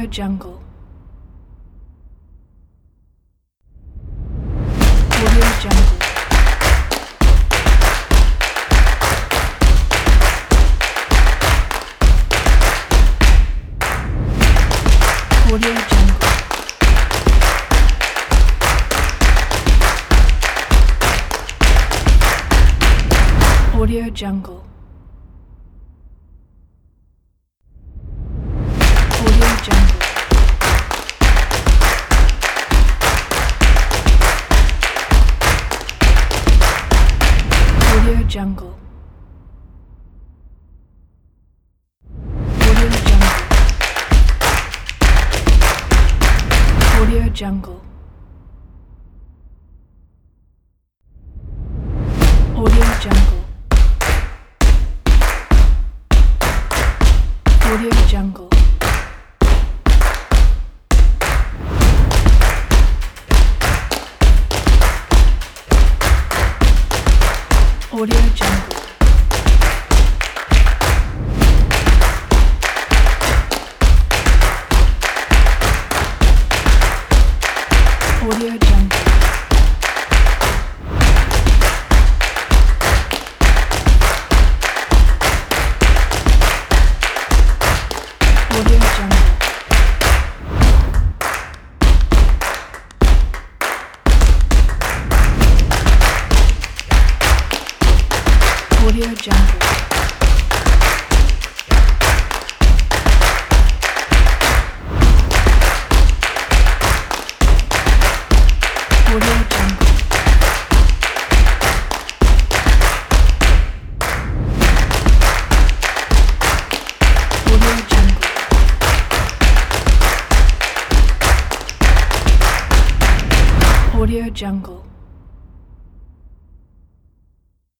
Audio Jungle. Audio Jungle. Audio Jungle. Audio Jungle. Audio Jungle. Audio Jungle. Audio Jungle. Audio Jungle. Audio Jungle. Audio Jungle. Audio Jungle. Audio Jungle. Audio Jungle. Audio Jungle. Audio Jungle. Audio Jungle.